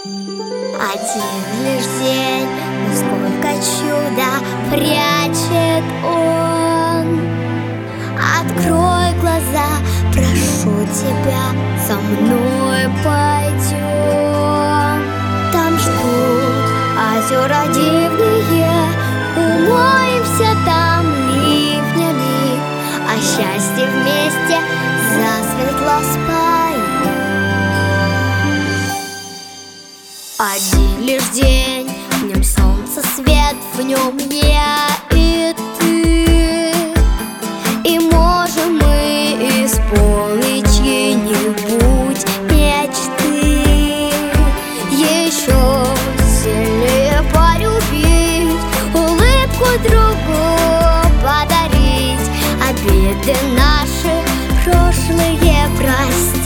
Один лишь день, но сколько чуда прячет он. Открой глаза, прошу тебя, со мной пойдем. Там ждут озера дивные, умоемся там ливнями, а счастье вместе засветло споем. Один лишь день, в нем солнце свет, в нем я и ты. И можем мы исполнить чьи-нибудь мечты, еще сильнее полюбить, улыбку другу подарить, обиды наши прошлые простить.